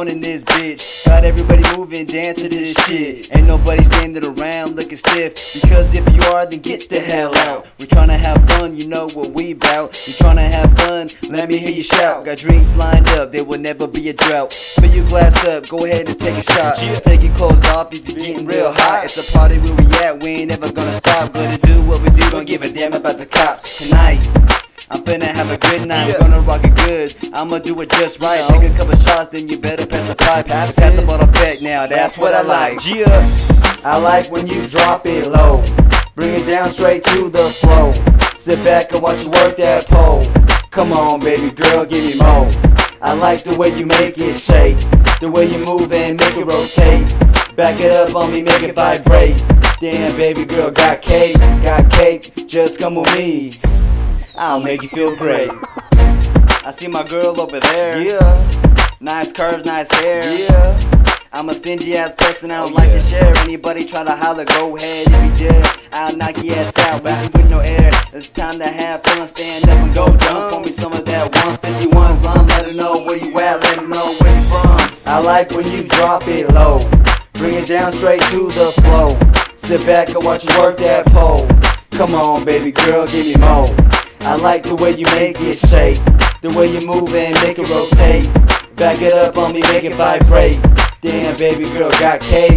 on in this bitch. Got everybody moving, dance to this shit. Ain't nobody standing around looking stiff, because if you are, then get the hell out. We're tryna have fun, you know what we bout. You tryna have fun, let me hear you shout. Got drinks lined up, there will never be a drought. Fill your glass up, go ahead and take a shot. Take your clothes off if you're getting real hot. It's a party where we at, we ain't never gonna stop. Gonna do what we do, don't give a damn about the cops. Tonight I'm finna have a good night, we're gonna rock it good. I'ma do it just right. Take a couple shots, then you better pass the pipe. Pass the bottle back now, that's what I like. I like when you drop it low, bring it down straight to the flow. Sit back and watch you work that pole. Come on baby girl, give me more. I like the way you make it shake, the way you move and make it rotate. Back it up on me, make it vibrate. Damn baby girl, got cake, just come with me, I'll make you feel great. I see my girl over there, nice curves, nice hair. I'm a stingy ass person, I don't like to share. Anybody try to holler, go ahead if you dare. I'll knock your ass out with no air. It's time to have fun, stand up and go dumb. Pour me some of that 151 rum, let her know where you at, let her know where you from. I like when you drop it low, bring it down straight to the flow. Sit back and watch you work that pole. Come on baby girl, give me more. I like the way you make it shake, the way you move and make it rotate. Back it up on me, make it vibrate. Damn baby girl, got cake,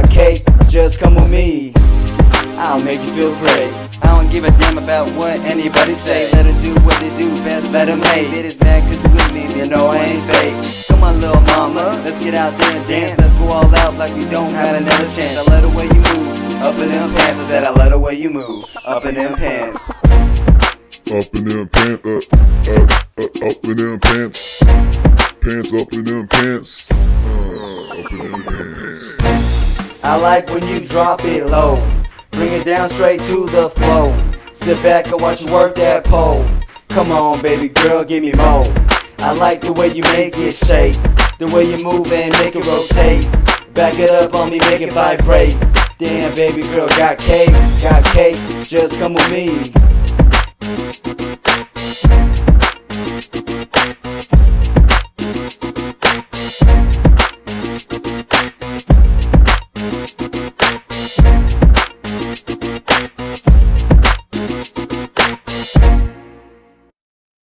just come with me, I'll make you feel great. I don't give a damn about what anybody say. Let her do what they do best, let her make it. It's bad cause you with me, you know I ain't fake. Come on little mama, let's get out there and dance. Let's go all out like we don't got another chance. I love the way you move, up in them pants. I said I love the way you move, up in them pants. Up in them pants, up in them pants. Pants up in them pants, up in them pants. I like when you drop it low, bring it down straight to the flow. Sit back and watch you work that pole. Come on baby girl, give me more. I like the way you make it shake, the way you move and make it rotate. Back it up on me, make it vibrate. Damn baby girl, got cake, just come with me,